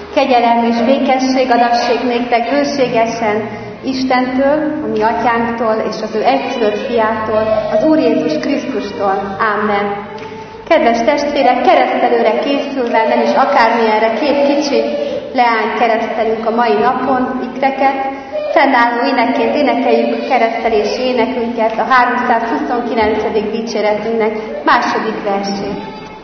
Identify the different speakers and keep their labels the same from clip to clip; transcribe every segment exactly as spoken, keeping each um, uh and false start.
Speaker 1: Kegyelem és békesség adassék néktek bőségesen Istentől, a mi atyánktól és az ő egyszülött fiától, az Úr Jézus Krisztustól. Amen. Kedves testvérek, keresztelőre készülve, nem is akármilyenre, két kicsi leány keresztelünk a mai napon, ikreket. Fennálló énekként énekeljük keresztelési énekünket, a háromszázhuszonkilencedik dicséretünknek második versét.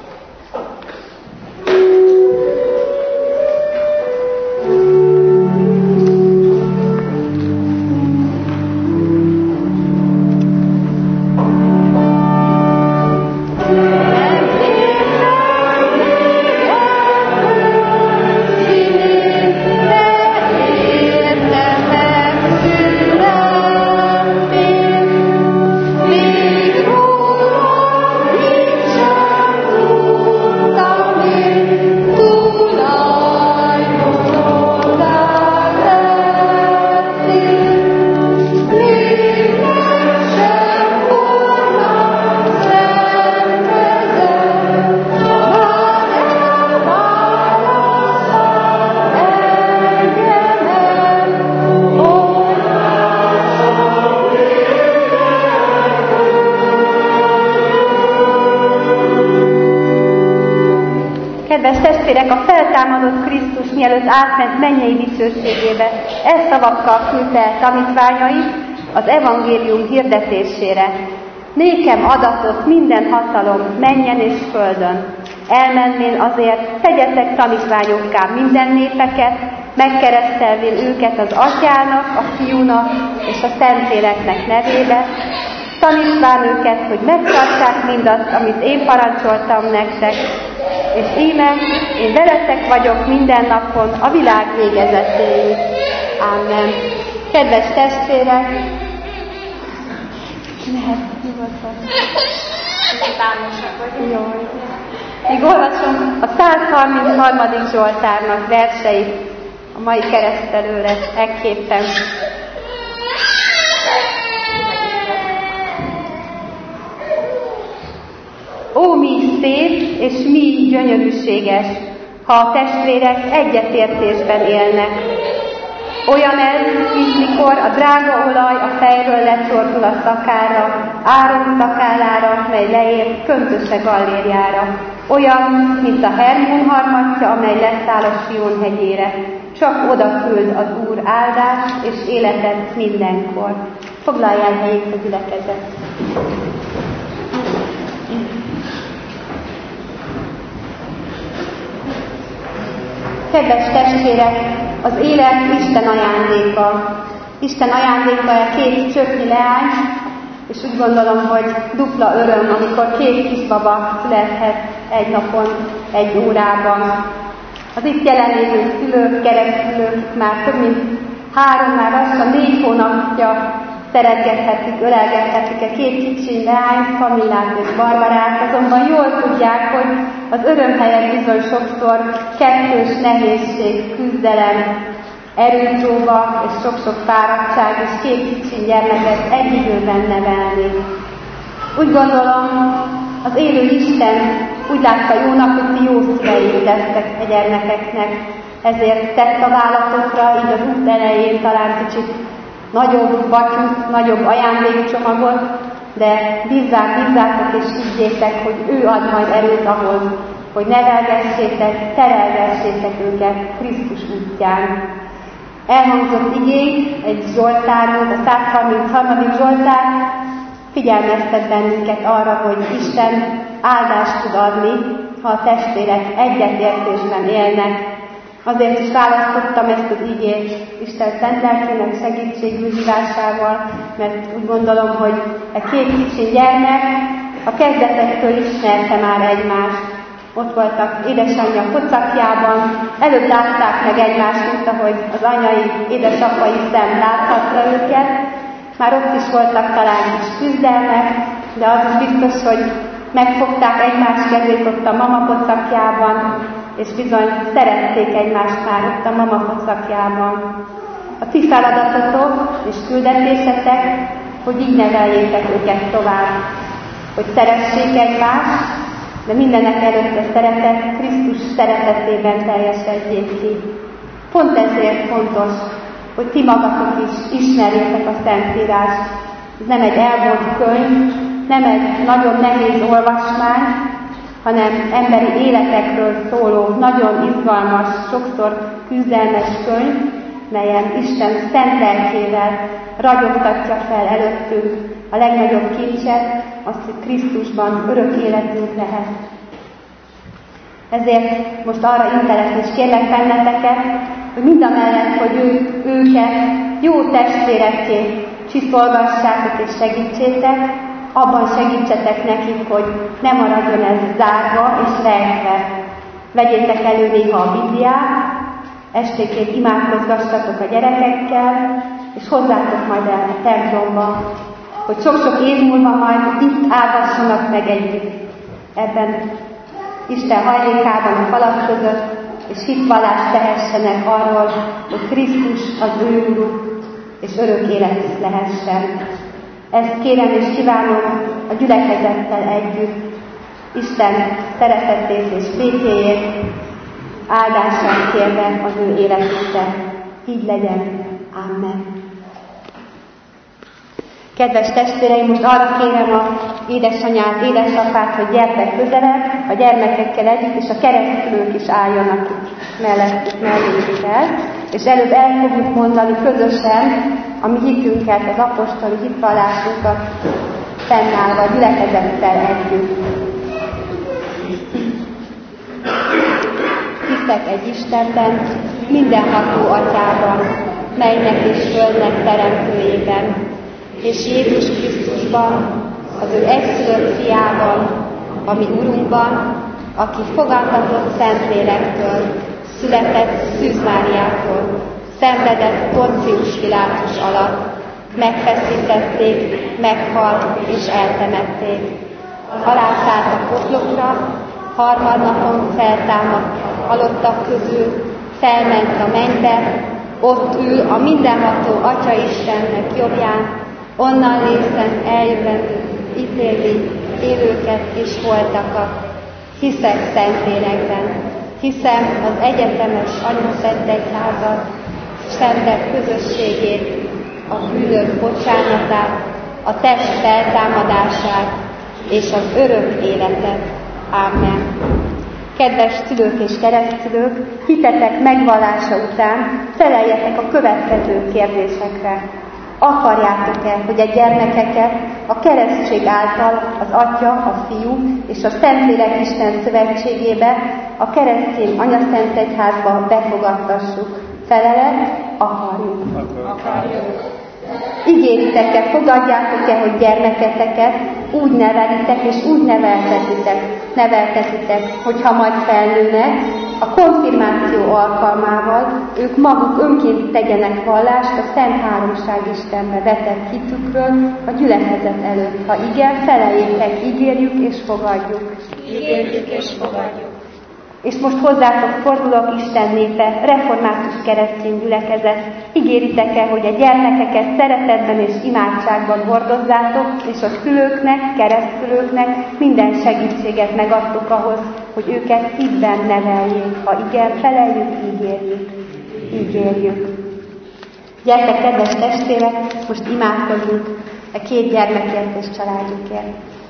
Speaker 1: Kedves testvérek, a feltámadott Krisztus mielőtt átment mennyei dicsőségébe, e szavakkal küldte el tanítványait az evangélium hirdetésére. Nékem adatott minden hatalom mennyen és földön. Elmennén azért, tegyetek tanítványokká minden népeket, megkeresztelvén őket az Atyának, a Fiúnak és a Szentléleknek nevébe, tanítván őket, hogy megtartsák mindazt, amit én parancsoltam nektek, és íme, én veletek vagyok minden napon a világ végezetéig. Amen. Kedves testvérek, lehet nyugodtan. Jaj. Még olvasom a százharmincharmadik Zsoltárnak verseit a mai keresztelőre ekképpen. Ó, mi szép és mi gyönyörűséges, ha a testvérek egyetértésben élnek. Olyan ez, mint mikor a drága olaj a fejről lecsorgul a szakára, Áron szakállára, mely leér köntöse gallérjára. Olyan, mint a Hermón harmatja, amely leszáll a Sion hegyére. Csak oda küld az Úr áldást és életet mindenkor. Foglaljál helyét a gyülekezet. Kedves testvérek, az élet Isten ajándéka. Isten ajándéka a két csöpnyi leány, és úgy gondolom, hogy dupla öröm, amikor két kisbaba születhet egy napon, egy órában. Az itt jelenlévő szülők, keresztülők már több mint három, már lassan négy hónapja szeretgethetik, ölelgethetik a két kicsi leányt, Kamillát és Barbarát, azonban jól tudják, hogy az öröm helyett bizony sokszor kettős nehézség, küzdelem, erőpróba és sok-sok fáradtság, és két kicsi gyermeket egy időben nevelni. Úgy gondolom, az élő Isten úgy látta jónak, hogy ti jó szüleik lesztek a gyermekeknek, ezért tett a válaszokra, így az út elején talán kicsit nagyobb batyút, nagyobb ajándékcsomagot, de bízzák, bízzátok és higgyétek, hogy ő ad majd erőt ahhoz, hogy nevelgessétek, terelgessétek őket Krisztus útján. Elhangzott igény, egy Zsoltárunk, a százharmincharmadik Zsoltár figyelmeztet bennünket arra, hogy Isten áldást tud adni, ha a testvérek egyetértésben élnek. Azért is választottam ezt az igét Isten szent lelkének segítségül hívásával, mert úgy gondolom, hogy a két kicsi gyermek a kezdetektől ismerte már egymást. Ott voltak édesanyja pocakjában, előbb látták meg egymást, mint ahogy az anyai, édesapai szem láthatta őket. Már ott is voltak talán kis küzdelmek, de az is biztos, hogy megfogták egymás kezét ott a mama pocakjában, és bizony szerették egymást már ott a mama pocakjában. A ti feladatotok és küldetésetek, hogy így neveljétek őket tovább, hogy szeressék egymást, de mindenek előtt a szeretet Krisztus szeretetében teljesedjék ki. Pont ezért fontos, hogy ti magatok is ismerjétek a Szentírást. Ez nem egy elbolt könyv, nem egy nagyon nehéz olvasmány, hanem emberi életekről szóló, nagyon izgalmas, sokszor küzdelmes könyv, melyen Isten szent lelkével ragyogtatja fel előttünk a legnagyobb kincset, azt, hogy Krisztusban örök életünk lehet. Ezért most arra intelek és kérlek benneteket, hogy mindamellett, hogy ő, őket jó testvérekké csiszolgassátok és segítsétek, abban segítsetek nekik, hogy ne maradjon ez zárva és rejtve. Vegyétek elő néha a Bibliát, esténként imádkozgassatok a gyerekekkel, és hozzátok majd el a templomba, hogy sok-sok év múlva majd itt állgassanak meg együtt ebben Isten hajlékában a falak között, és hitvallást tehessenek arról, hogy Krisztus az ő Uruk, és örök életük lehessen. Ezt kérem és kívánom a gyülekezettel együtt, Isten szeretetét és békéjét, áldását kérve az ő életükre. Így legyen. Amen. Kedves testvéreim, most arra kérem az édesanyát, édesapát, hogy gyertek közelebb a gyermekekkel együtt, és a keresztülők is álljanak mellettük, melléjük el. És előbb el fogjuk mondani közösen a mi hitünket, az apostoli hitvallásunkat fennállva a gyülekezettel együtt. Hiszek egy Istenben, mindenható Atyában, mennek és földnek teremtőjében, és Jézus Krisztusban, az ő egyszülött fiában, a mi Urunkban, aki fogantatott Szentlélektől, született Szűz Máriától, szenvedett Poncius Pilátus alatt, megfeszítették, meghalt és eltemették. Alászállt a poklokra, harmadnapon feltámadt halottak közül, felment a mennybe, ott ül a mindenható Atya Istennek jobbján, onnan lészen eljövendő, ítélni élőket és holtakat. Hiszek Szentlélekben, hiszem az egyetemes anyaszent egyházat, szentek közösségét, a bűnök bocsánatát, a test feltámadását és az örök életet. Amen. Kedves szülők és keresztszülők, hitetek megvallása után feleljetek a következő kérdésekre. Akarjátok-e, hogy a gyermekeket a keresztség által az Atya, a Fiú és a Szentlélek Isten szövetségébe, a keresztény anyaszent egyházba befogadtassuk? Felelet, akarjuk. Akarjuk. Ígéritek-e, fogadjátok-e, hogy gyermeketeket úgy nevelitek és úgy neveltetitek, neveltetitek, hogyha majd felnőnek, a konfirmáció alkalmával ők maguk önként tegyenek vallást a Szent Háromság Istenbe vetett hitükről a gyülekezet előtt. Ha igen, feleljétek, ígérjük és fogadjuk.
Speaker 2: Ígérjük és fogadjuk.
Speaker 1: És most hozzátok fordulok, Isten népe, református keresztény gyülekezet. Ígéritek-e, hogy a gyermekeket szeretetben és imádságban hordozzátok, és a szülőknek, keresztülőknek minden segítséget megadtok ahhoz, hogy őket hitben neveljék. Ha igen, feleljük, ígérjük. Ígérjük. Gyertek, kedves testvérek, most imádkozunk a két gyermekért és családjukért.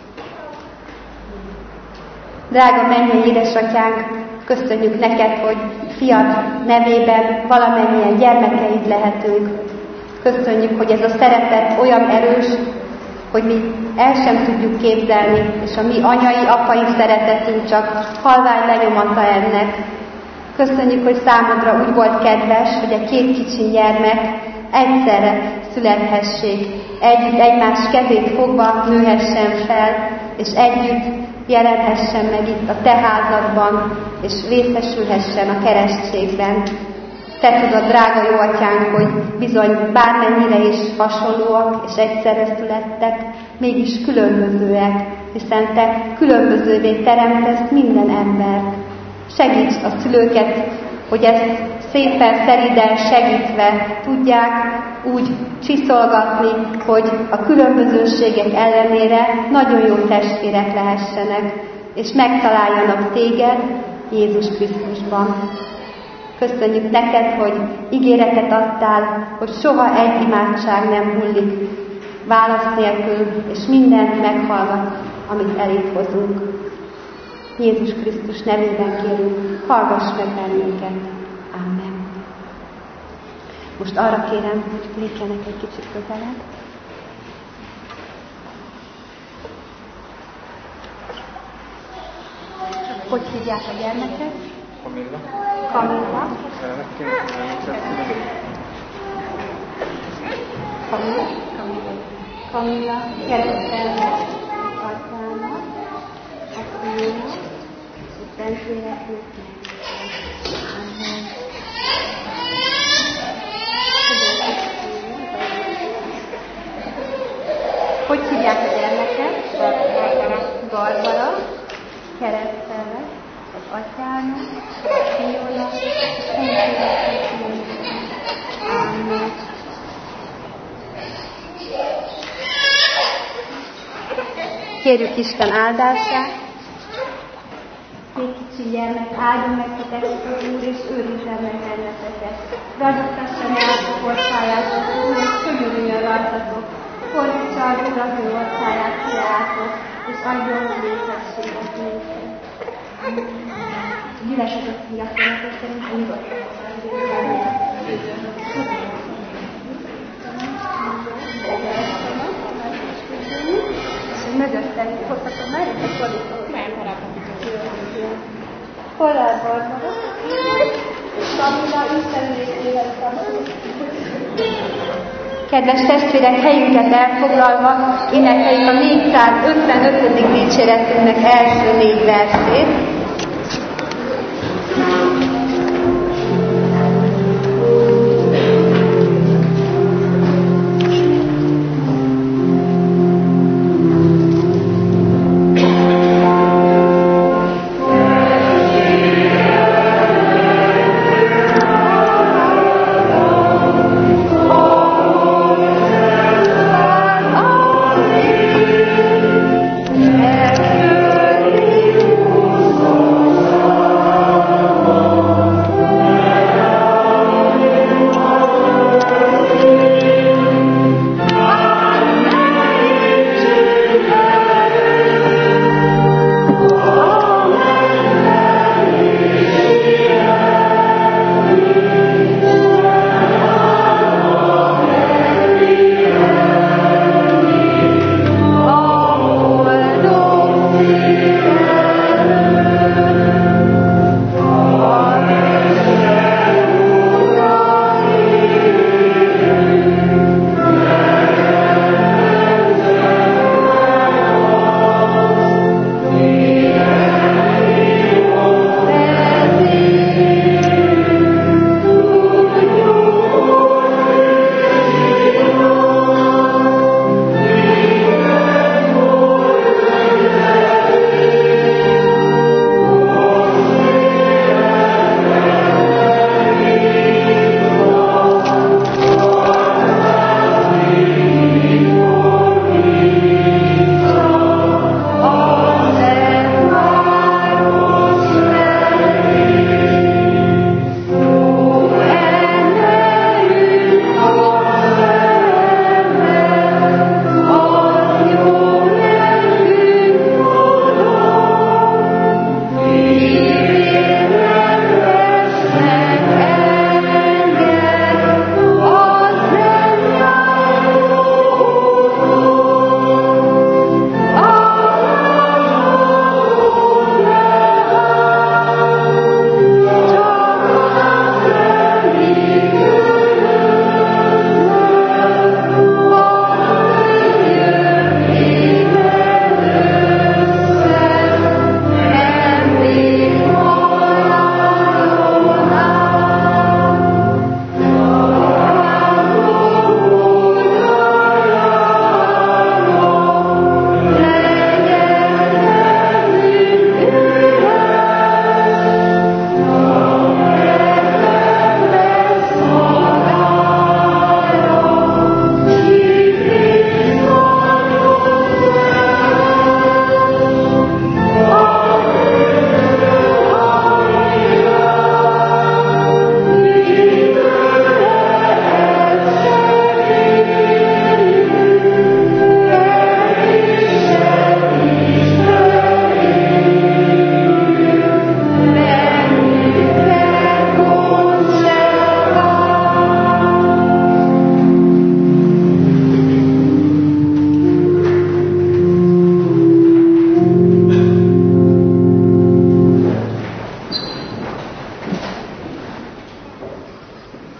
Speaker 1: Drága mennyei édesatyánk, köszönjük neked, hogy fiad nevében valamennyien gyermekeid lehetünk. Köszönjük, hogy ez a szeretet olyan erős, hogy mi el sem tudjuk képzelni, és a mi anyai, apai szeretetünk csak halvány lenyomata ennek. Köszönjük, hogy számodra úgy volt kedves, hogy a két kicsi gyermek egyszerre születhessék, együtt egymás kezét fogva nőhessen fel, és együtt jelenhessen meg itt a te házadban, és részesülhessen a keresztségben. Te tudod, drága jó atyánk, hogy bizony bármennyire is hasonlóak és egyszerre születtek, mégis különbözőek, hiszen te különbözővé teremtesz minden embert. Segíts a szülőket, hogy ezt szépen, szeriden segítve tudják úgy csiszolgatni, hogy a különbözőségek ellenére nagyon jó testvérek lehessenek. és megtaláljanak téged Jézus Krisztusban. Köszönjük neked, hogy ígéretet adtál, hogy soha egy imádság nem hullik válasz nélkül, és mindent meghallgat, amit eléd hozunk. Jézus Krisztus nevében kérünk, hallgass meg bennünket. Amen. Most arra kérem, hogy lépjenek egy kicsit közelebb. Hogy hívják a gyermeket?
Speaker 3: Kamilla.
Speaker 1: Kamilla. Kamilla. Kamilla. Keresztelnek atyának, a Fiúnak, és a Szentléleknek. Amen. Hogy hívják a gyermeket? Barbara. Barbara. Keresztelnek az atyának, a Fiúnak, és a Szentléleknek. Amen. Kérjük Isten áldását. Két kicsi gyermek, áldjon meg titeket, Úr, és őrizzen meg benneteket. Ragyogtassa meg a orszájátok, Úr, és könyörüljön rajtatok. Fordítsa az Úr az ő orszáját kiálltok, és adjon békességet néktek. Gyülekezet gyakorlatok szerint a nyugodtan. Mögöttem, hozhatom már, és akkor itt nem haraphatom. Forrás Barbara, és Kamilla Istenülésével kapcsolatban. Kedves testvérek, helyünket elfoglalva énekeljük a négyszázötvenötödik dicséretünknek első négy versét.
Speaker 4: Oh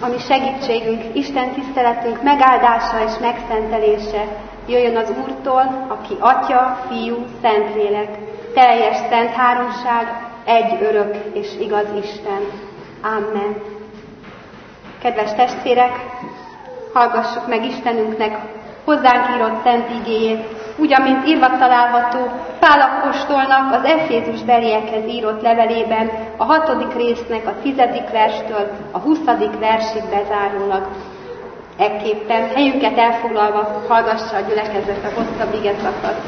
Speaker 1: ami segítségünk, Isten tiszteletünk megáldása és megszentelése jöjjön az Úrtól, aki Atya, Fiú, Szentlélek, teljes szent háromság, egy örök és igaz Isten. Amen. Kedves testvérek, hallgassuk meg Istenünknek hozzánk írott szent igéjét, úgy, amint írva található Pál apostolnak az Efézus beliekhez írott levelében, a hatodik résznek a tizedik verstől a huszadik versig bezárólag. Ekképpen helyünket elfoglalva hallgassa a gyülekezet a hosszabb igeszakaszt.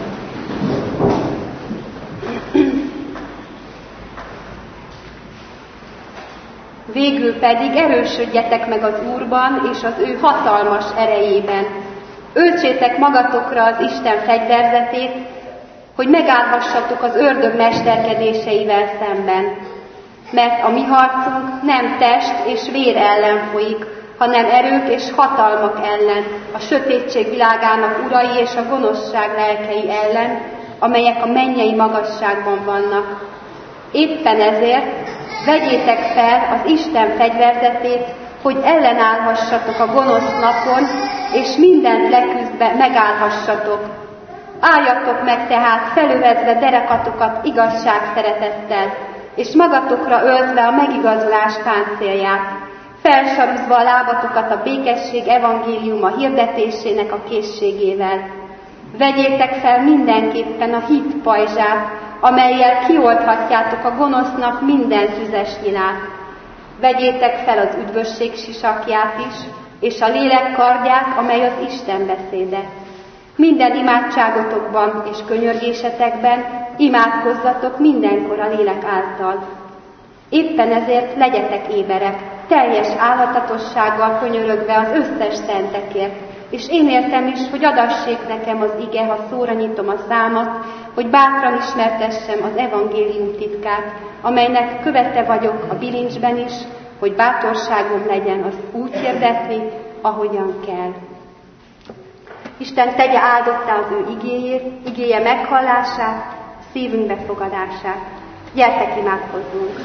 Speaker 1: Végül pedig erősödjetek meg az Úrban és az ő hatalmas erejében. Öltsétek magatokra az Isten fegyverzetét, hogy megállhassatok az ördög mesterkedéseivel szemben. Mert a mi harcunk nem test és vér ellen folyik, hanem erők és hatalmak ellen, a sötétség világának urai és a gonoszság lelkei ellen, amelyek a mennyei magasságban vannak. Éppen ezért vegyétek fel az Isten fegyverzetét, hogy ellenállhassatok a gonosz napon, és mindent leküzdve megállhassatok. Álljatok meg tehát felövezve derekatokat igazság szeretettel, és magatokra öltve a megigazulás páncélját, felsaruzva a lábatokat a békesség evangéliuma hirdetésének a készségével. Vegyétek fel mindenképpen a hit pajzsát, amellyel kiolthatjátok a gonosznak minden tüzes nyilát. Vegyétek fel az üdvösség sisakját is, és a lélek kardját, amely az Isten beszéde. Minden imádságotokban és könyörgésetekben imádkozzatok mindenkor a lélek által. Éppen ezért legyetek éberek, teljes álhatatossággal könyörögve az összes szentekért, és én értem is, hogy adassék nekem az ige, ha szóra nyitom a számat, hogy bátran ismertessem az evangélium titkát, amelynek követe vagyok a bilincsben is, hogy bátorságom legyen az úgy hirdetni, ahogyan kell. Isten tegye áldottá az ő igéjét, igéje meghallását, szívünk befogadását. Gyertek, imádkozzunk!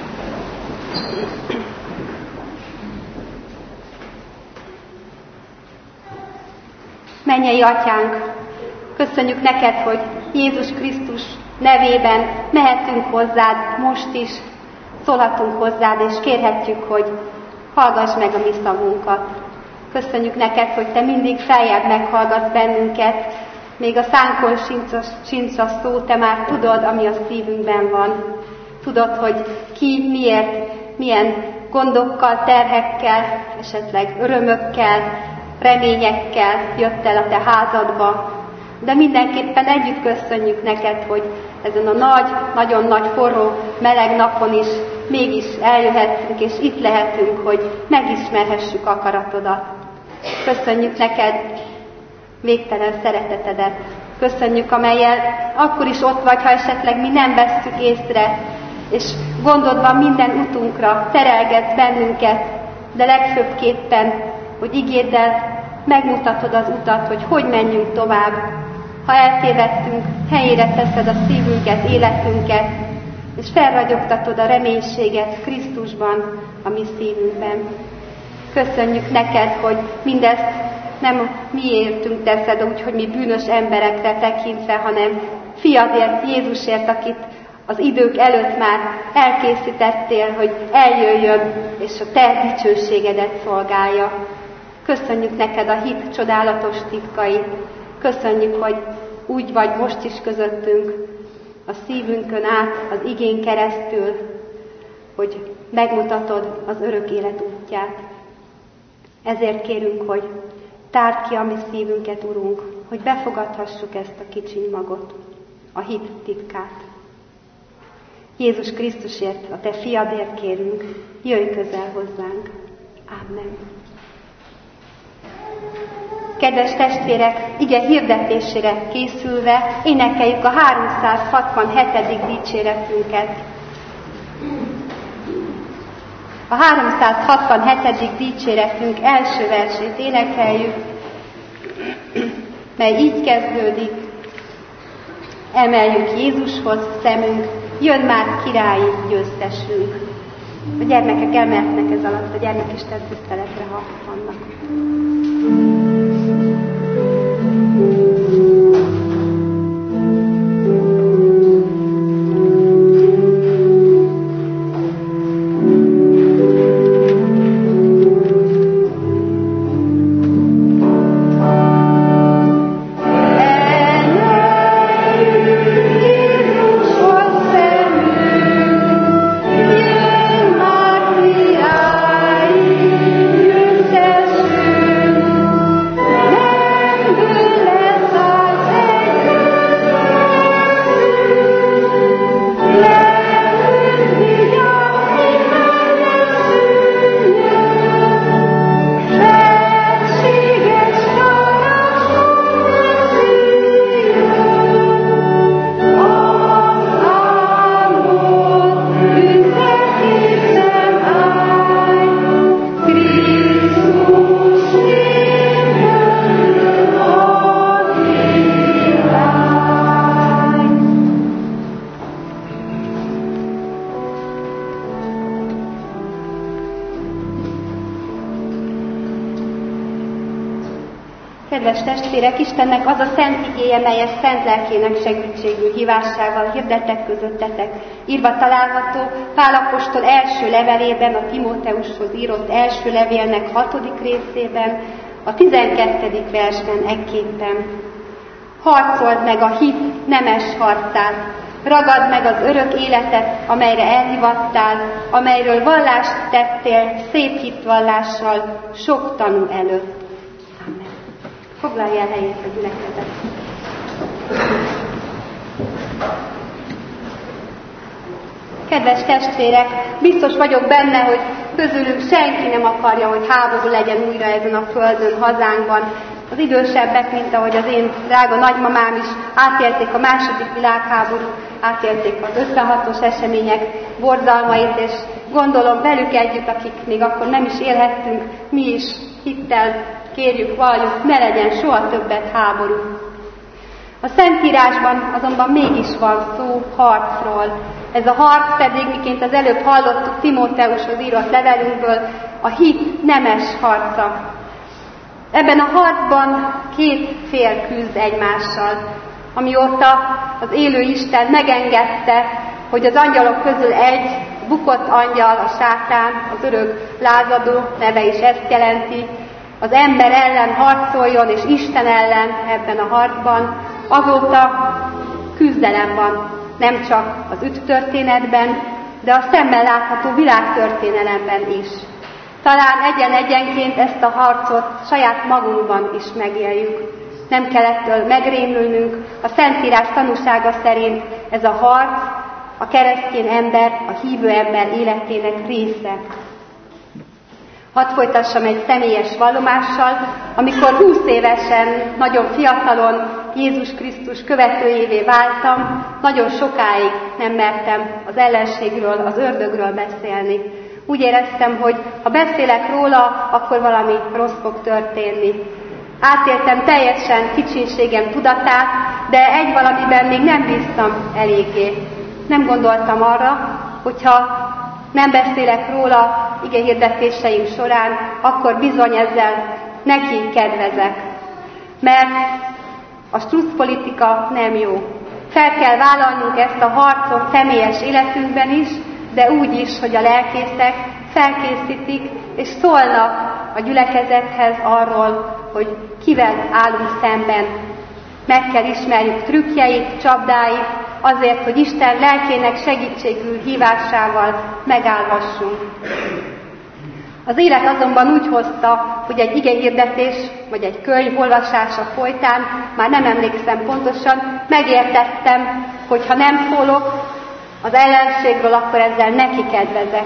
Speaker 1: Mennyei Atyánk, köszönjük neked, hogy Jézus Krisztus nevében mehetünk hozzád most is, szólhatunk hozzád, és kérhetjük, hogy hallgass meg a mi szavunkat. Köszönjük neked, hogy te mindig feljebb meghallgatsz bennünket, még a szánkon sincs, sincs a szó, te már tudod, ami a szívünkben van. Tudod, hogy ki, miért, milyen gondokkal, terhekkel, esetleg örömökkel, reményekkel jött el a te házadba, de mindenképpen együtt köszönjük neked, hogy ezen a nagy, nagyon nagy forró, meleg napon is mégis eljöhetünk, és itt lehetünk, hogy megismerhessük akaratodat. Köszönjük neked végtelen szeretetedet. Köszönjük, amellyel akkor is ott vagy, ha esetleg mi nem vesszük észre, és gondod van minden utunkra, terelgetsz bennünket, de legfőbbképpen, hogy igéddel megmutatod az utat, hogy hogy menjünk tovább. Ha eltévedtünk, helyére teszed a szívünket, életünket, és felragyogtatod a reménységet Krisztusban, a mi szívünkben. Köszönjük neked, hogy mindezt nem mi értünk teszed úgy, hogy mi bűnös emberekre tekintve, hanem fiadért, Jézusért, akit az idők előtt már elkészítettél, hogy eljöjjön, és a te dicsőségedet szolgálja. Köszönjük neked a hit csodálatos titkait. Köszönjük, hogy úgy vagy most is közöttünk, a szívünkön át, az igén keresztül, hogy megmutatod az örök élet útját. Ezért kérünk, hogy tárd ki a mi szívünket, Urunk, hogy befogadhassuk ezt a kicsiny magot, a hit titkát. Jézus Krisztusért, a te fiadért kérünk, jöjj közel hozzánk. Amen. Kedves testvérek, ige hirdetésére készülve énekeljük a háromszázhatvanhetedik dicséretünket. A háromszázhatvanhetedik dicséretünk első versét énekeljük, mely így kezdődik: emeljük Jézushoz szemünk, jön már királyi győztesünk. A gyermekek elmehetnek ez alatt, a gyermekisten tiszteletre, ha vannak. Kedves testvérek, Istennek az a szent igéje, melyet szent lelkének segítségül hívásával hirdettek közöttetek, írva található Pál apostol első levelében, a Timóteushoz írott első levélnek hatodik részében, a tizenkettedik versben ekképpen. Harcold meg a hit nemes harcát, ragadd meg az örök életet, amelyre elhivattál, amelyről vallást tettél szép hitvallással sok tanú előtt. Amen. Foglalj el helyét a gyülekezet. Kedves testvérek, biztos vagyok benne, hogy közülünk senki nem akarja, hogy háború legyen újra ezen a földön, hazánkban. Az idősebbek, mint ahogy az én drága nagymamám is átélték a második világháború, átélték az ötvenhatos események borzalmait, és gondolom velük együtt, akik még akkor nem is élhettünk, mi is hittel kérjük, valljuk, ne legyen soha többet háború. A Szentírásban azonban mégis van szó harcról. Ez a harc pedig, miként az előbb hallottuk Timóteushoz írott levelünkből, a hit nemes harca. Ebben a harcban két fél küzd egymással, amióta az élő Isten megengedte, hogy az angyalok közül egy bukott angyal, a sátán, az örök lázadó, neve is ezt jelenti, az ember ellen harcoljon, és Isten ellen ebben a harcban, azóta küzdelem van, nem csak az üdvtörténetben, de a szemmel látható világtörténelemben is. Talán egyen-egyenként ezt a harcot saját magunkban is megéljük. Nem kell ettől megrémülnünk, a Szentírás tanúsága szerint ez a harc a keresztény ember, a hívő ember életének része. Hadd folytassam egy személyes vallomással, amikor húsz évesen, nagyon fiatalon Jézus Krisztus követőjévé váltam, nagyon sokáig nem mertem az ellenségről, az ördögről beszélni. Úgy éreztem, hogy ha beszélek róla, akkor valami rossz fog történni. Átéltem teljesen kicsinségem tudatát, de egy valamiben még nem bíztam eléggé. Nem gondoltam arra, hogyha nem beszélek róla igehirdetéseim során, akkor bizony ezzel neki kedvezek. Mert a struccpolitika nem jó. Fel kell vállalnunk ezt a harcot személyes életünkben is, de úgy is, hogy a lelkészek felkészítik, és szólnak a gyülekezethez arról, hogy kivel állunk szemben. Meg kell ismerjük trükkjeit, csapdáit, azért, hogy Isten lelkének segítségül hívásával megállhassunk. Az élet azonban úgy hozta, hogy egy igehirdetés, vagy egy könyv olvasása folytán, már nem emlékszem pontosan, megértettem, hogy ha nem szólok az ellenségről, akkor ezzel neki kedvezek.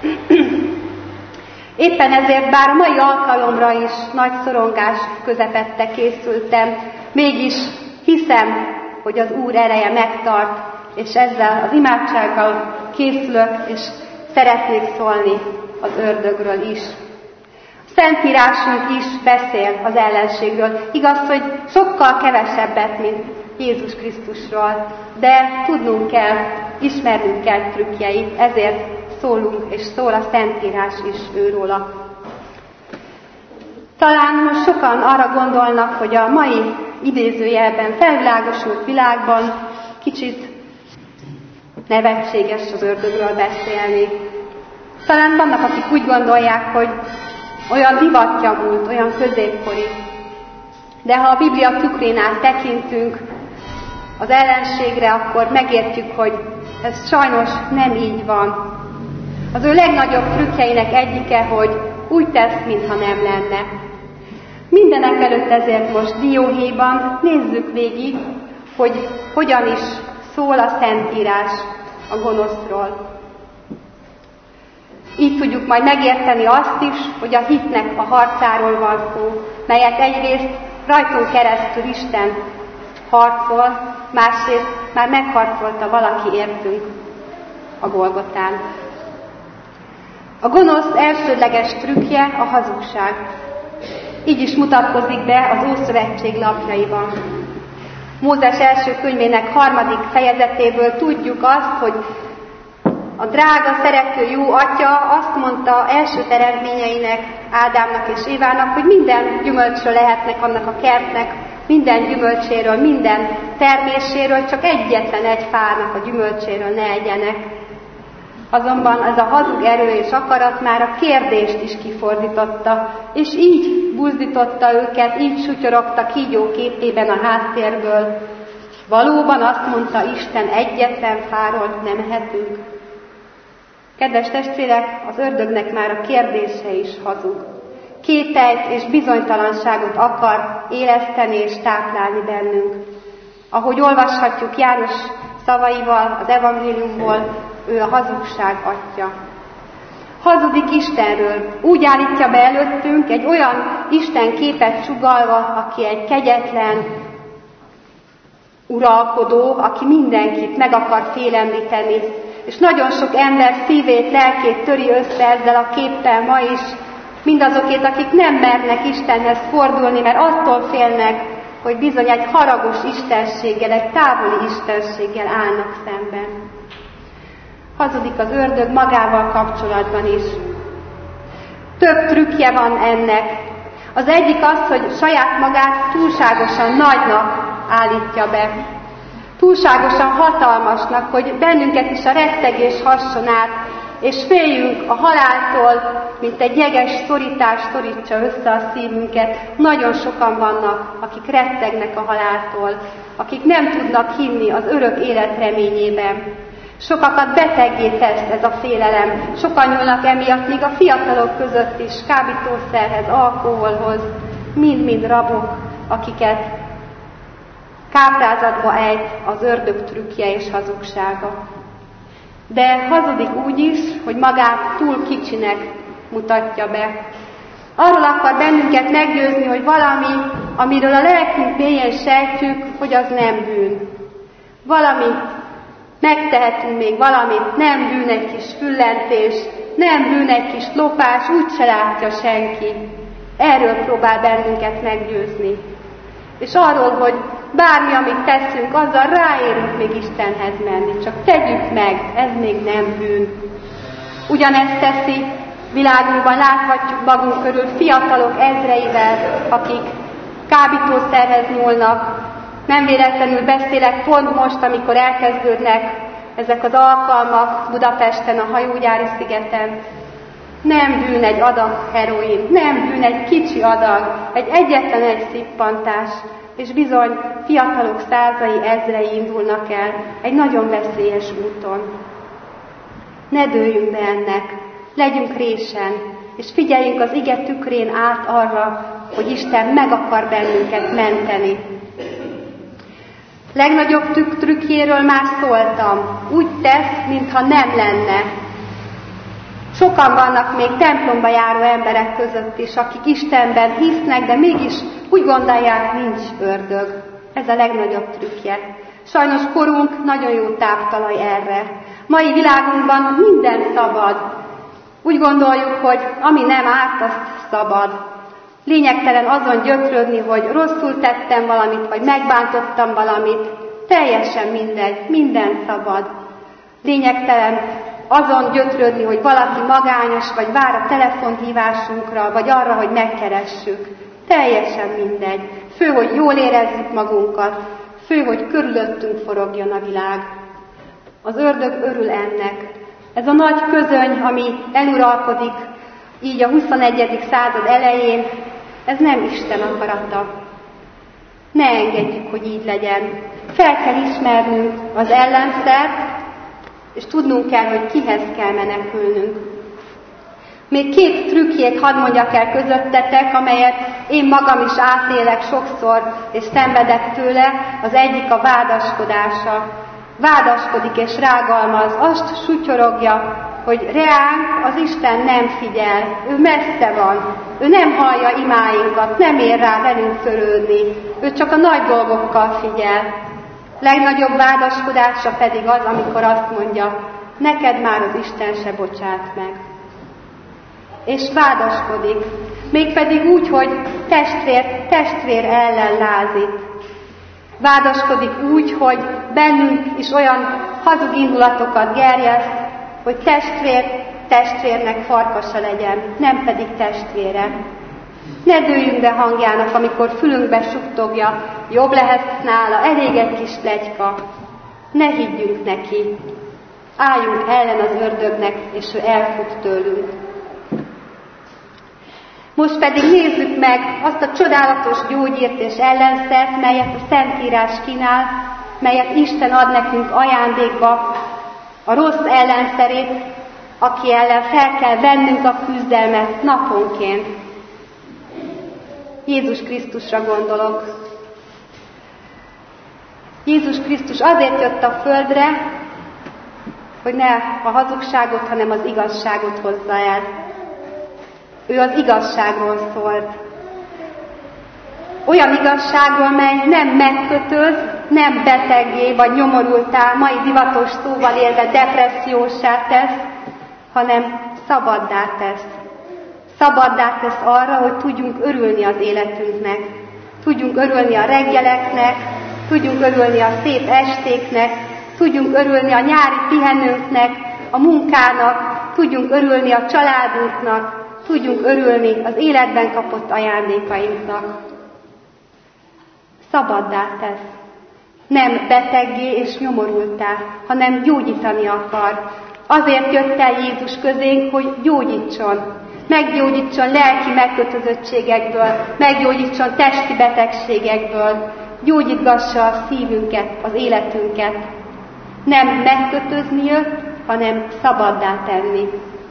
Speaker 1: Éppen ezért, bár a mai alkalomra is nagy szorongás közepette készültem, mégis hiszem, hogy az Úr ereje megtart, és ezzel az imádsággal készülök, és szeretnék szólni az ördögről is. A Szentírásunk is beszél az ellenségről. Igaz, hogy sokkal kevesebbet, mint Jézus Krisztusról, de tudnunk kell, ismernünk kell trükkjeit, ezért szólunk, és szól a Szentírás is őróla. Talán most sokan arra gondolnak, hogy a mai idézőjelben felvilágosult világban kicsit nevetséges az ördögről beszélni. Talán vannak, akik úgy gondolják, hogy olyan divatja múlt, olyan középkori. De ha a Biblia tükrén át tekintünk az ellenségre, akkor megértjük, hogy ez sajnos nem így van. Az ő legnagyobb trükkjeinek egyike, hogy úgy tesz, mintha nem lenne. Mindenek előtt ezért most dióhéjban nézzük végig, hogy hogyan is szól a Szentírás a gonoszról. Így tudjuk majd megérteni azt is, hogy a hitnek a harcáról van szó, melyet egyrészt rajtunk keresztül Isten harcol, másrészt már megharcolta valaki értünk a Golgotán. A gonosz elsődleges trükkje a hazugság. Így is mutatkozik be az Ószövetség lapjaiban. Mózes első könyvének harmadik fejezetéből tudjuk azt, hogy a drága, szerető jó atya azt mondta első teremtményeinek, Ádámnak és Évának, hogy minden gyümölcsről lehetnek annak a kertnek, minden gyümölcséről, minden terméséről, csak egyetlen egy fának a gyümölcséről ne egyenek. Azonban ez a hazug erő és akarat már a kérdést is kifordította, és így buzdította őket, így sutyorogta kígyó képében a háttérből. Valóban azt mondta Isten, egyetlen fáról nem ehetünk. Kedves testvérek, az ördögnek már a kérdése is hazug. Kételyt és bizonytalanságot akar éleszteni és táplálni bennünk. Ahogy olvashatjuk János szavaival, az evangéliumból, ő a hazugság atya. Hazudik Istenről, úgy állítja be előttünk egy olyan Isten képet sugallva, aki egy kegyetlen uralkodó, aki mindenkit meg akar félemlíteni, és nagyon sok ember szívét, lelkét töri össze ezzel a képpel ma is, mindazokét, akik nem mernek Istenhez fordulni, mert attól félnek, hogy bizony egy haragos istenséggel, egy távoli istenséggel állnak szemben. Hazudik az ördög magával kapcsolatban is. Több trükkje van ennek. Az egyik az, hogy saját magát túlságosan nagynak állítja be. Túlságosan hatalmasnak, hogy bennünket is a rettegés hasson át, és féljünk a haláltól, mint egy jeges szorítás szorítsa össze a szívünket. Nagyon sokan vannak, akik rettegnek a haláltól, akik nem tudnak hinni az örök élet reményében. Sokakat beteggé tesz ez a félelem, sokan nyúlnak emiatt, még a fiatalok között is, kábítószerhez, alkoholhoz, mind-mind rabok, akiket káprázatba ejt az ördög trükkje és hazugsága. De hazudik úgy is, hogy magát túl kicsinek mutatja be. Arról akar bennünket meggyőzni, hogy valami, amiről a lelkünk mélyen sejtjük, hogy az nem bűn. Valamit megtehetünk még valamit, nem bűn egy kis füllentés, nem bűn egy kis lopás, úgyse látja senki. Erről próbál bennünket meggyőzni. És arról, hogy bármi, amit teszünk, azzal ráérünk még Istenhez menni. Csak tegyük meg, ez még nem bűn. Ugyanezt teszi, világunkban láthatjuk magunk körül fiatalok ezreivel, akik kábítószerhez nyúlnak. Nem véletlenül beszélek pont most, amikor elkezdődnek ezek az alkalmak Budapesten, a hajógyári szigeten. Nem bűn egy adag heroin, nem bűn egy kicsi adag, egy egyetlen egy szippantás, és bizony fiatalok százai, ezrei indulnak el egy nagyon veszélyes úton. Ne dőljünk be ennek, legyünk résen, és figyeljünk az ige tükrén át arra, hogy Isten meg akar bennünket menteni. Legnagyobb trükk trükkjéről már szóltam. Úgy tesz, mintha nem lenne. Sokan vannak még templomba járó emberek között is, akik Istenben hisznek, de mégis úgy gondolják, nincs ördög. Ez a legnagyobb trükkje. Sajnos korunk nagyon jó táptalaj erre. Mai világunkban minden szabad. Úgy gondoljuk, hogy ami nem árt, azt szabad. Lényegtelen azon gyötrődni, hogy rosszul tettem valamit, vagy megbántottam valamit. Teljesen mindegy, minden szabad. Lényegtelen azon gyötrődni, hogy valaki magányos, vagy vár a telefonhívásunkra, vagy arra, hogy megkeressük. Teljesen mindegy. Fő, hogy jól érezzük magunkat. Fő, hogy körülöttünk forogjon a világ. Az ördög örül ennek. Ez a nagy közöny, ami eluralkodik így a huszonegyedik század elején, ez nem Isten akarata. Ne engedjük, hogy így legyen. Fel kell ismernünk az ellenszert, és tudnunk kell, hogy kihez kell menekülnünk. Még két trükkjét hadd mondjak el közöttetek, amelyet én magam is átélek sokszor, és szenvedek tőle. Az egyik a vádaskodása. Vádaskodik és rágalmaz, azt sutyorogja, hogy reánk az Isten nem figyel, ő messze van, ő nem hallja imáinkat, nem ér rá velünk törődni, ő csak a nagy dolgokkal figyel. Legnagyobb vádaskodása pedig az, amikor azt mondja, neked már az Isten se bocsát meg. És vádaskodik, mégpedig úgy, hogy testvér, testvér ellen lázít. Vádaskodik úgy, hogy bennünk is olyan hazug indulatokat gerjeszt, hogy testvér testvérnek farkasa legyen, nem pedig testvére. Ne dőljünk be hangjának, amikor fülünkbe suttogja, jobb lehet nála, elég egy kis pletyka. Ne higgyünk neki. Álljunk ellen az ördögnek, és ő elfut tőlünk. Most pedig nézzük meg azt a csodálatos gyógyírt és ellenszert, melyet a Szentírás kínál, melyet Isten ad nekünk ajándékba, a rossz ellenszerét, aki ellen fel kell vennünk a küzdelmet naponként. Jézus Krisztusra gondolok. Jézus Krisztus azért jött a földre, hogy ne a hazugságot, hanem az igazságot hozza el. Ő az igazságról szólt. Olyan igazságról, mely nem megkötöz, nem beteggé vagy nyomorultá, mai divatos szóval élve depressziósá tesz, hanem szabaddá tesz. Szabaddá tesz arra, hogy tudjunk örülni az életünknek. Tudjunk örülni a reggeleknek, tudjunk örülni a szép estéknek, tudjunk örülni a nyári pihenőnknek, a munkának, tudjunk örülni a családunknak, tudjunk örülni az életben kapott ajándékainknak. Szabaddá tesz. Nem beteggé és nyomorultá, hanem gyógyítani akar. Azért jött el Jézus közénk, hogy gyógyítson. Meggyógyítson lelki megkötözöttségekből, meggyógyítson testi betegségekből, gyógyítgassa a szívünket, az életünket. Nem megkötözni jött, hanem szabaddá tenni.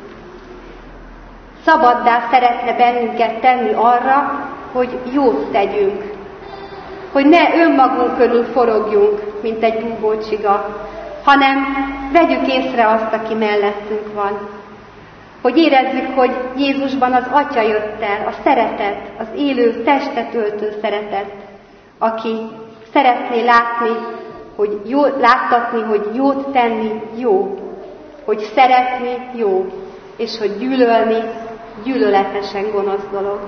Speaker 1: Szabaddá szeretne bennünket tenni arra, hogy jót tegyünk. Hogy ne önmagunk körül forogjunk, mint egy búvócsiga, hanem vegyük észre azt, aki mellettünk van. Hogy érezzük, hogy Jézusban az Atya jött el, a szeretet, az élő, testet öltő szeretet, aki szeretné látni, hogy jó, láttatni, hogy jót tenni jó, hogy szeretni jó, és hogy gyűlölni gyűlöletesen gonosz dolog.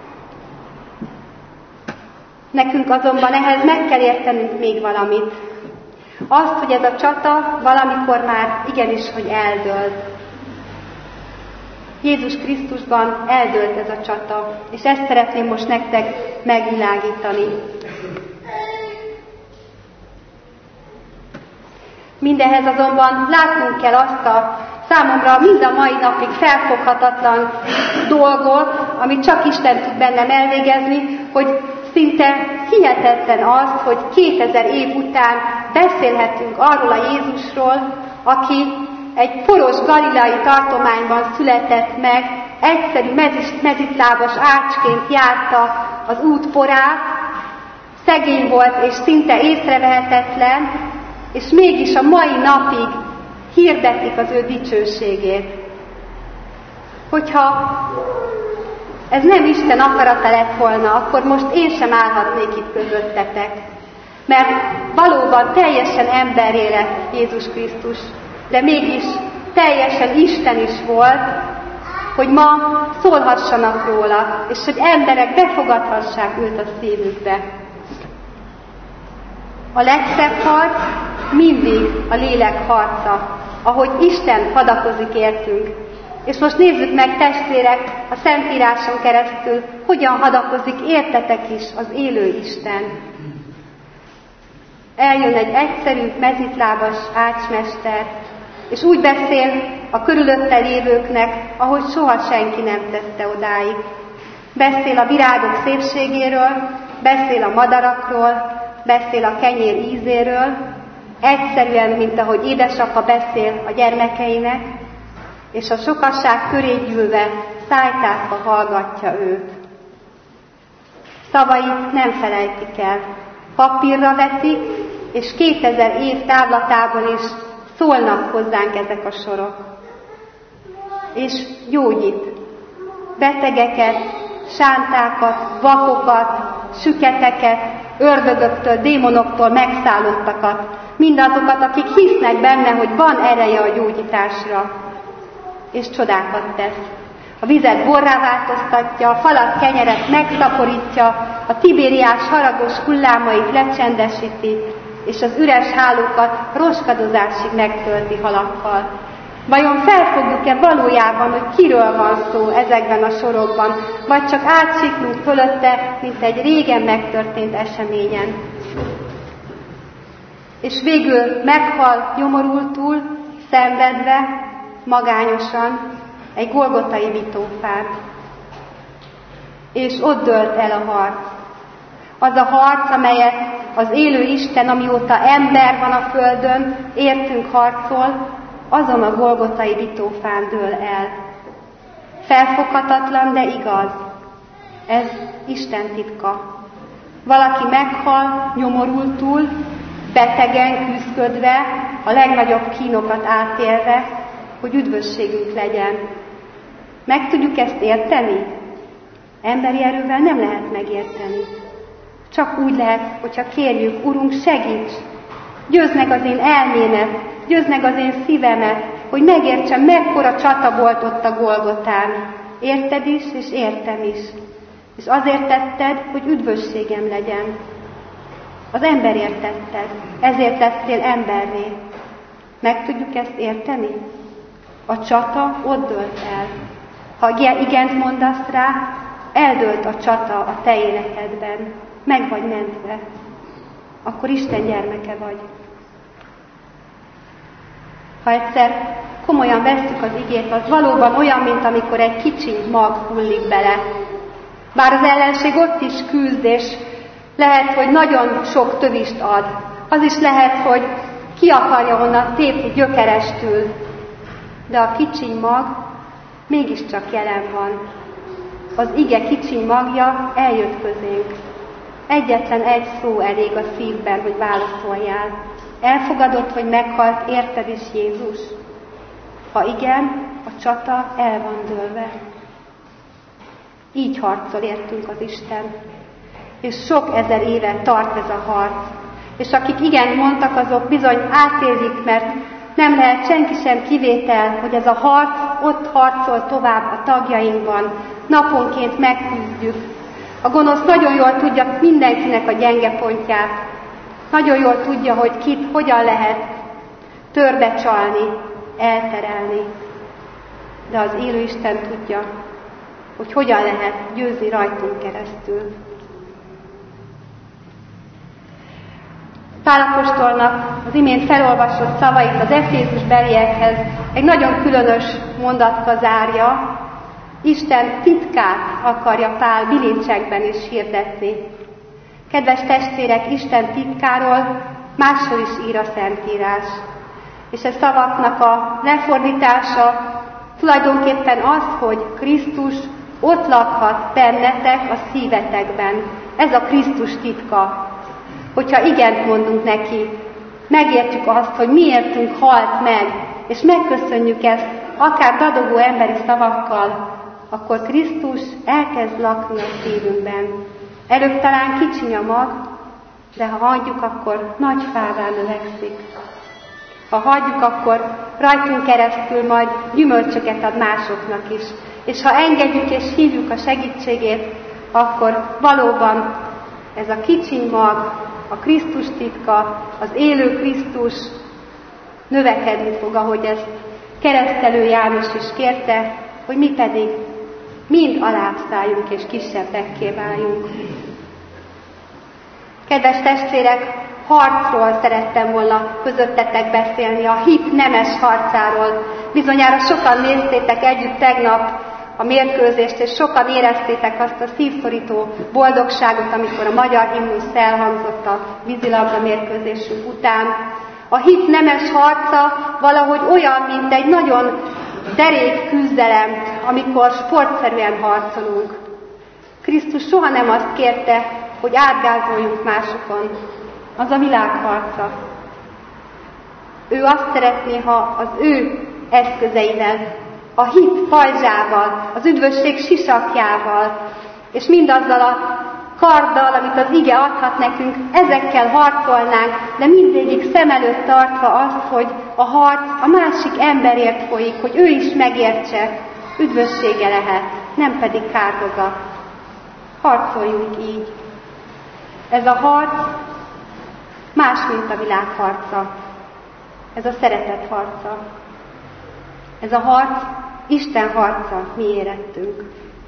Speaker 1: Nekünk azonban ehhez meg kell értenünk még valamit. Azt, hogy ez a csata valamikor már igenis, hogy eldőlt. Jézus Krisztusban eldőlt ez a csata, és ezt szeretném most nektek megvilágítani. Mindenhez azonban látnunk kell azt a számomra mind a mai napig felfoghatatlan dolgot, amit csak Isten tud bennem elvégezni, hogy szinte hihetetlen az, hogy kétezer év után beszélhetünk arról a Jézusról, aki egy poros galileai tartományban született meg, egyszerű mezitlábas ácsként járta az út porát, szegény volt és szinte észrevehetetlen, és mégis a mai napig hirdetik az ő dicsőségét. Hogyha ez nem Isten akarata lett volna, akkor most én sem állhatnék itt közöttetek. Mert valóban teljesen emberré lett Jézus Krisztus, de mégis teljesen Isten is volt, hogy ma szólhassanak róla, és hogy emberek befogadhassák őt a szívükbe. A legszebb harc mindig a lélek harca. ahogy Isten hadakozik értünk. És most nézzük meg, testvérek, a Szentíráson keresztül, hogyan hadakozik értetek is az élő Isten. Eljön egy egyszerű, mezitlábas ácsmester, és úgy beszél a körülötte lévőknek, ahogy soha senki nem tette odáig. Beszél a virágok szépségéről, beszél a madarakról, beszél a kenyér ízéről, egyszerűen, mint ahogy édesapa beszél a gyermekeinek, és a sokasság köré gyűlve szájtátva hallgatja őt. Szavait nem felejtik el, papírra vetik, és kétezer év távlatában is szólnak hozzánk ezek a sorok. És gyógyít betegeket, sántákat, vakokat, süketeket, ördögöktől, démonoktól megszállottakat, mindazokat, akik hisznek benne, hogy van ereje a gyógyításra, és csodákat tesz. A vizet borrá változtatja, a falat, kenyeret megszaporítja, a Tibériás haragos hullámait lecsendesíti, és az üres hálókat roskadozásig megtölti halakkal. Vajon felfogjuk-e valójában, hogy kiről van szó ezekben a sorokban, vagy csak átsiklunk fölötte, mint egy régen megtörtént eseményen? És végül meghal nyomorultul, szenvedve, magányosan egy golgotai vitófán. És ott dőlt el a harc. Az a harc, amelyet az élő Isten, amióta ember van a földön, értünk harcol, azon a golgotai vitófán dől el. Felfoghatatlan, de igaz. Ez Isten titka. Valaki meghal nyomorultul, betegen, küszködve, a legnagyobb kínokat átélve, hogy üdvösségünk legyen. Meg tudjuk ezt érteni? Emberi erővel nem lehet megérteni. Csak úgy lehet, hogyha kérjük, Urunk, segíts! Győzd meg az én elmémet, győzd meg az én szívemet, hogy megértsem, mekkora csata volt ott a Golgotán. Érted is, és értem is. És azért tetted, hogy üdvösségem legyen. Az emberért tetted, ezért lettél emberré. Meg tudjuk ezt érteni? A csata ott dőlt el. Ha igent mondasz rá, eldőlt a csata a te életedben. Meg vagy mentve. Akkor Isten gyermeke vagy. Ha egyszer komolyan vesszük az igét, az valóban olyan, mint amikor egy kicsi mag hullik bele. Bár az ellenség ott is küzd, és lehet, hogy nagyon sok tövist ad. Az is lehet, hogy ki akarja onnan tépni gyökerestül. De a kicsiny mag mégiscsak jelen van. Az ige kicsiny magja eljött közénk. Egyetlen egy szó elég a szívben, hogy válaszoljál. Elfogadod, hogy meghalt érted is Jézus? Ha igen, a csata el van dőlve. Így harcol értünk az Isten. És sok ezer éve tart ez a harc. És akik igen mondtak, azok bizony átélik, mert nem lehet senki sem kivétel, hogy ez a harc ott harcol tovább a tagjainkban. Naponként megküzdjük. A gonosz nagyon jól tudja mindenkinek a gyenge pontját. Nagyon jól tudja, hogy kit hogyan lehet törbecsalni, elterelni. De az élő Isten tudja, hogy hogyan lehet győzni rajtunk keresztül. Pál apostolnak az imént felolvasott szavait az Efézus beliekhez egy nagyon különös mondatka zárja. Isten titkát akarja Pál bilincsekben is hirdetni. Kedves testvérek, Isten titkáról máshol is ír a Szentírás. És a szavaknak a lefordítása tulajdonképpen az, hogy Krisztus ott lakhat bennetek a szívetekben. Ez a Krisztus titka. Hogyha igent mondunk neki, megértjük azt, hogy miértünk halt meg, és megköszönjük ezt akár dadogó emberi szavakkal, akkor Krisztus elkezd lakni a szívünkben. Előbb talán kicsiny a mag, de ha hagyjuk, akkor nagy fává növekszik. Ha hagyjuk, akkor rajtunk keresztül majd gyümölcsöket ad másoknak is. És ha engedjük és hívjuk a segítségét, akkor valóban ez a kicsiny mag, a Krisztus titka, az élő Krisztus növekedni fog, ahogy ezt Keresztelő János is kérte, hogy mi pedig mind alábbszálljunk és kisebbekké váljunk. Kedves testvérek, harcról szerettem volna közöttetek beszélni, a hit nemes harcáról. Bizonyára sokan néztétek együtt tegnap a mérkőzést, és sokan éreztétek azt a szívszorító boldogságot, amikor a magyar himnusz elhangzott a vízilabda mérkőzésünk után. A hit nemes harca valahogy olyan, mint egy nagyon derék küzdelem, amikor sportszerűen harcolunk. Krisztus soha nem azt kérte, hogy átgázoljunk másokon. Az a világ harca. Ő azt szeretné, ha az ő eszközeivel, a hit pajzsával, az üdvösség sisakjával, és mindazzal a karddal, amit az ige adhat nekünk, ezekkel harcolnánk, de mindegyik szem előtt tartva azt, hogy a harc a másik emberért folyik, hogy ő is megértse, üdvössége lehet, nem pedig kárhozat. Harcoljunk így. Ez a harc más, mint a világ harca. Ez a szeretet harca. Ez a harc Isten harca, mi érettünk.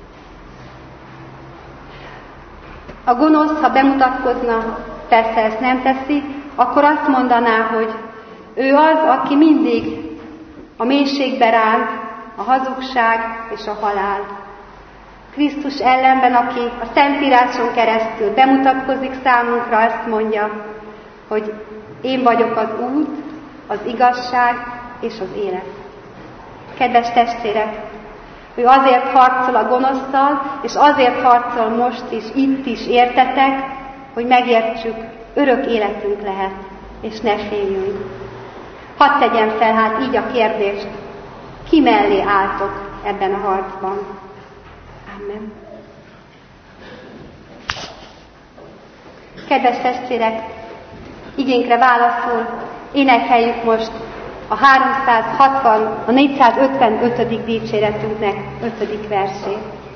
Speaker 1: A gonosz, ha bemutatkozna, persze ezt nem teszi, akkor azt mondaná, hogy ő az, aki mindig a mélységbe ránt, a hazugság és a halál. Krisztus ellenben, aki a Szentíráson keresztül bemutatkozik számunkra, azt mondja, hogy én vagyok az út, az igazság és az élet. Kedves testvérek, ő azért harcol a gonoszszal, és azért harcol most is, itt is, értetek, hogy megértsük, örök életünk lehet, és ne féljünk. Hadd tegyem fel hát így a kérdést, ki mellé álltok ebben a harcban? Amen. Kedves testvérek, igénkre válaszul énekeljük most a háromszázhatvan, a négyszázötvenötödik dicséretünknek ötödik versét.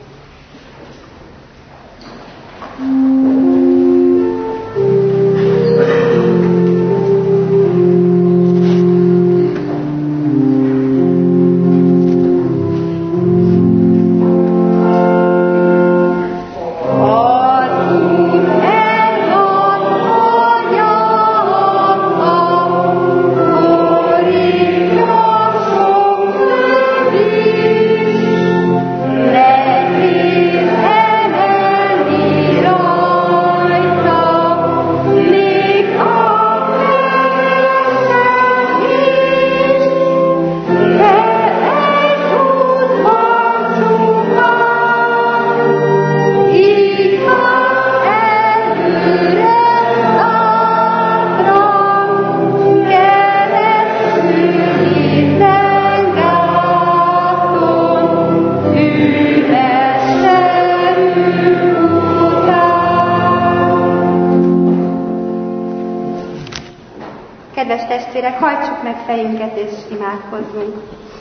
Speaker 1: Kedves testvérek, hajtsuk meg fejünket és imádkozzunk.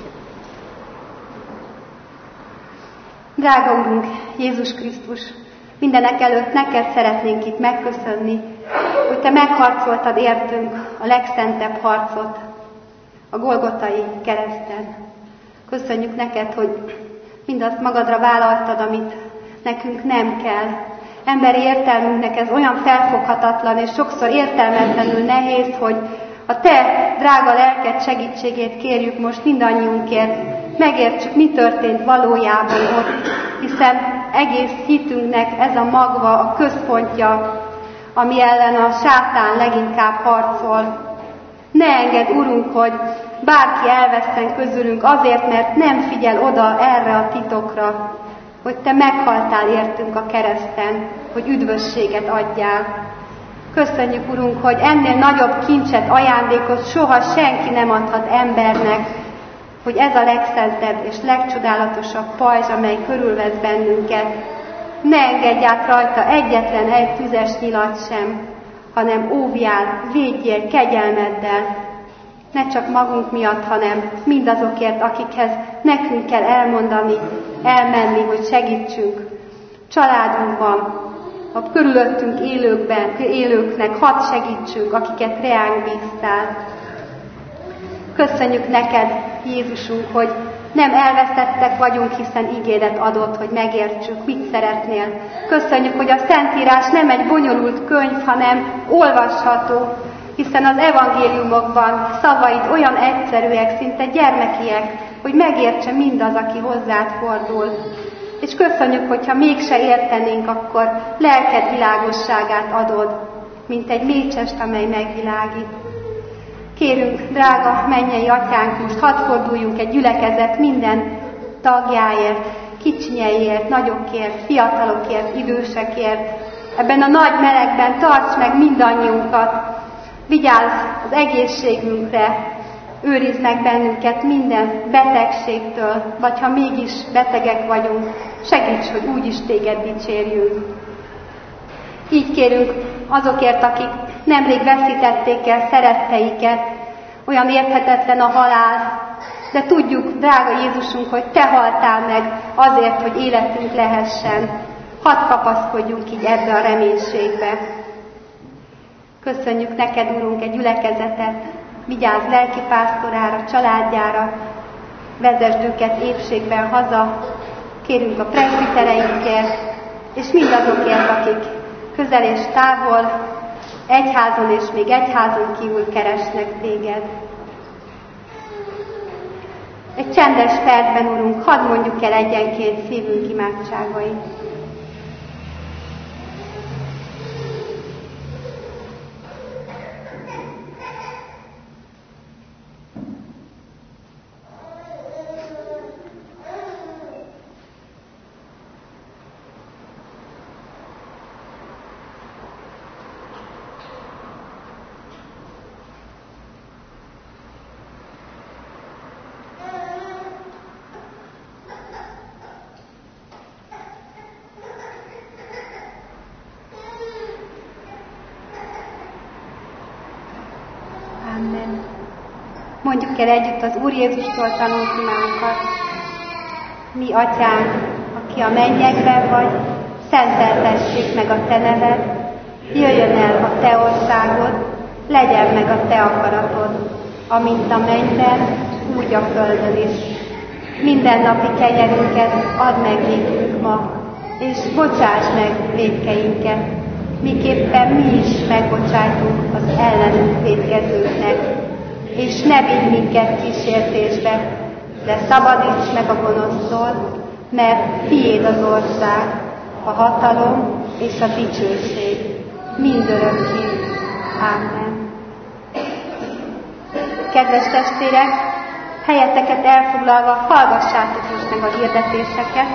Speaker 1: Drága Urunk, Jézus Krisztus, mindenek előtt neked szeretnénk itt megköszönni, hogy Te megharcoltad értünk a legszentebb harcot, a Golgotai kereszten. Köszönjük neked, hogy mindazt magadra vállaltad, amit nekünk nem kell. Emberi értelmünknek ez olyan felfoghatatlan és sokszor értelmetlenül nehéz, hogy a Te drága lelked segítségét kérjük most mindannyiunkért, megértsük, mi történt valójában ott, hiszen egész hitünknek ez a magva, a központja, ami ellen a sátán leginkább harcol. Ne engedd, Urunk, hogy bárki elveszten közülünk azért, mert nem figyel oda erre a titokra, hogy Te meghaltál értünk a kereszten, hogy üdvösséget adjál. Köszönjük, Urunk, hogy ennél nagyobb kincset, ajándékot soha senki nem adhat embernek, hogy ez a legszentebb és legcsodálatosabb pajzs, amely körülvesz bennünket. Ne engedj át rajta egyetlen egy tüzes nyilat sem, hanem óvjál, védjél kegyelmeddel, ne csak magunk miatt, hanem mindazokért, akikhez nekünk kell elmondani, elmenni, hogy segítsünk. Családunkban, a körülöttünk élőkben, élőknek hadd segítsünk, akiket reánk bíztál. Köszönjük neked, Jézusunk, hogy nem elvesztettek vagyunk, hiszen ígéret adott, hogy megértsük, mit szeretnél. Köszönjük, hogy a Szentírás nem egy bonyolult könyv, hanem olvasható, hiszen az evangéliumokban szavaid olyan egyszerűek, szinte gyermekiek, hogy megértse mindaz, aki hozzád fordul. És köszönjük, hogyha mégse értenénk, akkor lelked világosságát adod, mint egy mécsest, amely megvilágít. Kérünk, drága mennyei atyánk, most hadd forduljunk egy gyülekezet minden tagjáért, kicsinyeiért, nagyokért, fiatalokért, idősekért. Ebben a nagy melegben tarts meg mindannyiunkat, vigyázz az egészségünkre, őrizd meg bennünket minden betegségtől, vagy ha mégis betegek vagyunk, segíts, hogy úgyis téged dicsérjünk. Így kérünk azokért, akik nemrég veszítették el szeretteiket, olyan érthetetlen a halál, de tudjuk, drága Jézusunk, hogy te haltál meg azért, hogy életünk lehessen. Hadd kapaszkodjunk így ebbe a reménységbe. Köszönjük neked, Urunk, egy gyülekezetet, vigyázz lelkipásztorára, családjára, vezesd őket épségben haza, kérünk a presbitereinkért, és mindazokért, akik közel és távol, egyházon és még egyházon kívül keresnek téged. Egy csendes percben, Urunk, hadd mondjuk el egyenként szívünk imádságait. Mondjuk el együtt az Úr Jézustól tanult imánkat. Mi, Atyánk, aki a mennyekben vagy, szenteltessék meg a te neved, jöjjön el a te országod, legyen meg a te akaratod, amint a mennyben, úgy a földön is. Minden napi kenyerünket add meg nékünk ma, és bocsáss meg vétkeinket, miképpen mi is megbocsájtunk az ellenünk vétkezőknek. És ne vigy minket kísértésbe, de szabadíts meg a gonosztól, mert tiéd az ország, a hatalom és a dicsőség mindörökké. Ámen. Kedves testvérek, helyeteket elfoglalva hallgassátok most meg a hirdetéseket.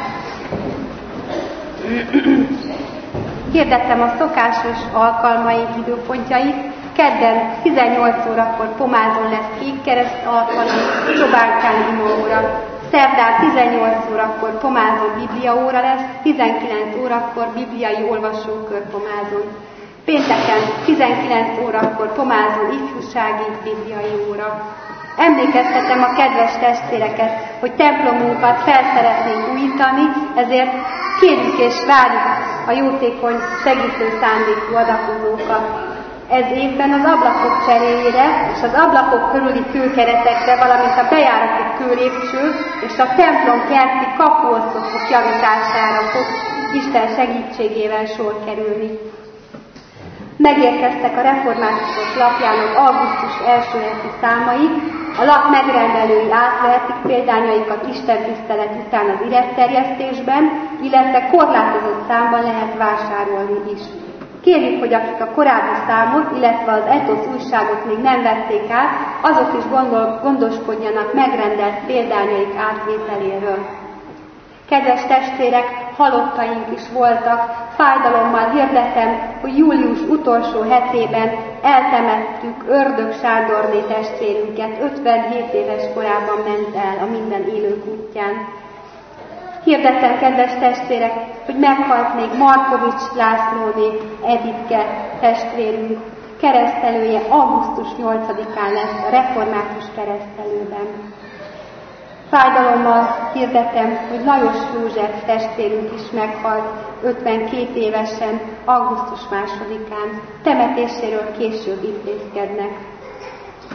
Speaker 1: Hirdetem a szokásos alkalmaink időpontjait. Kedden tizennyolc órakor Pomázon lesz kékkereszt alkalom, Csobánkán imóóra. Szerdán tizennyolc órakor Pomázon bibliaóra lesz, tizenkilenc órakor bibliai olvasókör Pomázon. Pénteken tizenkilenc órakor Pomázon ifjúsági bibliai óra. Emlékeztetem a kedves testvéreket, hogy templomunkat fel szeretnénk újítani, ezért kérjük és várjuk a jótékony segítő szándékú adakozókat. Ez évben az ablakok cseréjére és az ablakok körüli kőkeretekre, valamint a bejáratok kőlépcső és a templom kerti kapuoszlopok javítására fog Isten segítségével sor kerülni. Megérkeztek a reformátusok lapjának augusztus első heti számai, a lap megrendelői átvehetik példányaikat istentisztelet után az iretterjesztésben, illetve korlátozott számban lehet vásárolni is. Kérjük, hogy akik a korábbi számot, illetve az etosz újságot még nem vették át, azok is gondol, gondoskodjanak megrendelt példányaik átvételéről. Kedves testvérek, halottaink is voltak, fájdalommal hirdetem, hogy július utolsó hetében eltemettük Ördög Sándorné testvérünket, ötvenhét éves korában ment el a minden élők útján. Hirdetem, kedves testvérek, hogy meghalt még Markovics Lászlóné Editke testvérünk. Keresztelője augusztus nyolcadikán lesz a református keresztelőben. Fájdalommal hirdetem, hogy Lajos József testvérünk is meghalt ötvenkét évesen, augusztus másodikán. Temetéséről később intézkednek.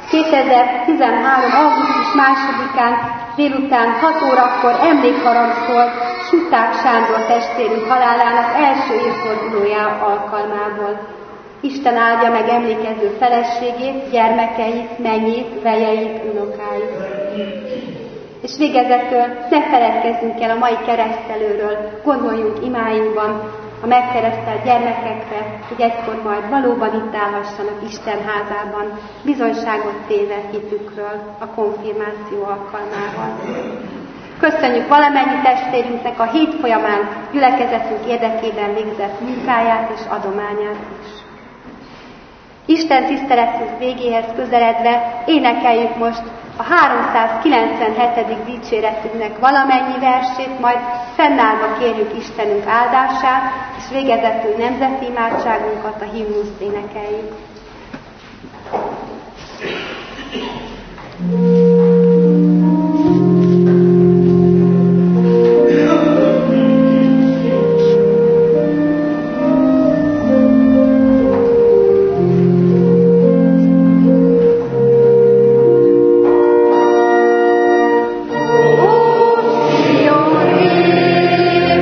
Speaker 1: kétezer-tizenhárom. augusztus másodikán délután hat órakor emlékharang szólt Suták Sándor testvérünk halálának első évfordulója alkalmából. Isten áldja meg emlékező feleségét, gyermekeit, mennyét, vejeit, unokáit. És végezetül ne feledkezzünk el a mai keresztelőről, gondoljunk imáinkban a megkeresztelt gyermekekre, hogy egykor majd valóban itt állhassanak Isten házában, bizonyságot téve hitükről a konfirmáció alkalmával. Köszönjük valamennyi testvérünknek a hét folyamán gyülekezetünk érdekében végzett munkáját és adományát is. Isten tiszteletünk végéhez közeledve énekeljük most a háromszázkilencvenhetedik dicséretünknek valamennyi versét, majd fennállva kérjük Istenünk áldását, és végezetül nemzeti imádságunkat, a himnuszt énekeljük.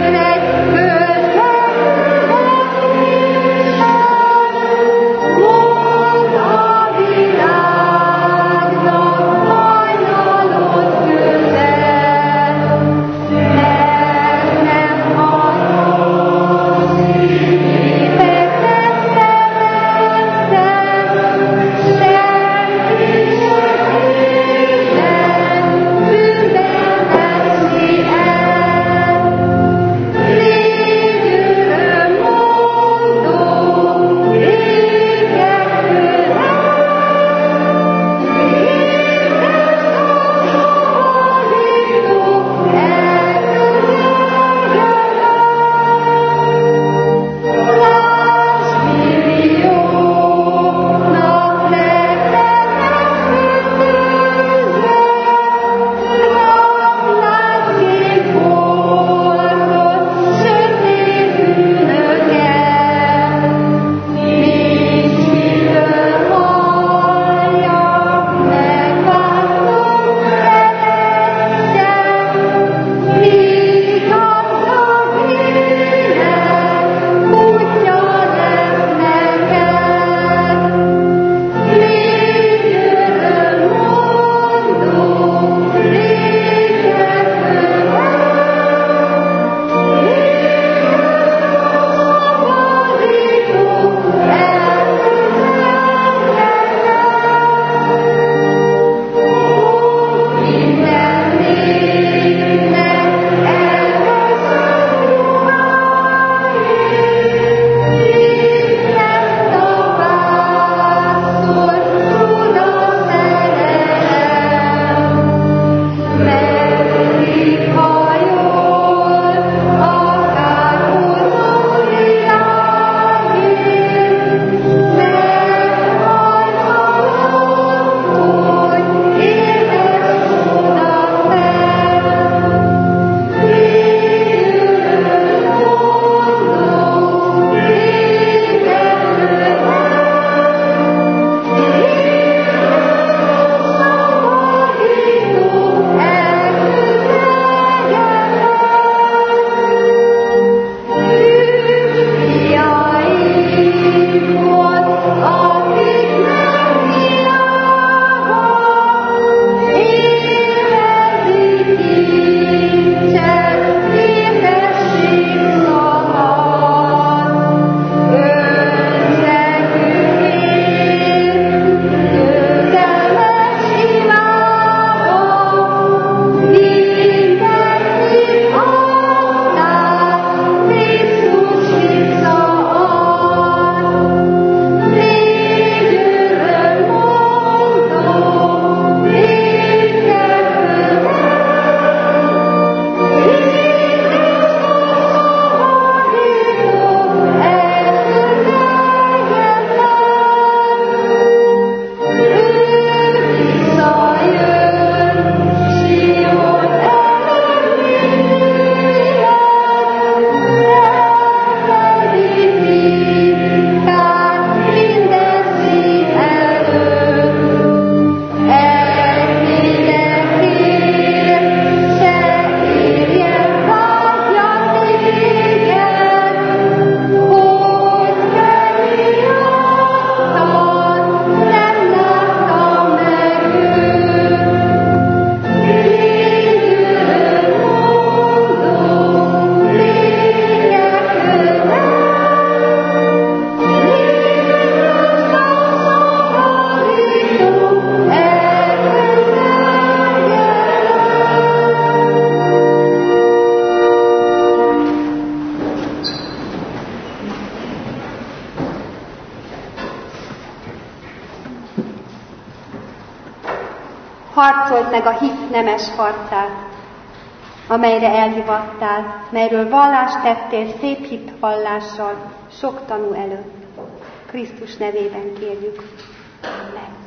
Speaker 3: Whoa!
Speaker 1: harcolt meg a hit nemes harcát, amelyre elhivattál, melyről vallást tettél szép hitvallással sok tanú előtt. Krisztus nevében kérjük. Amen.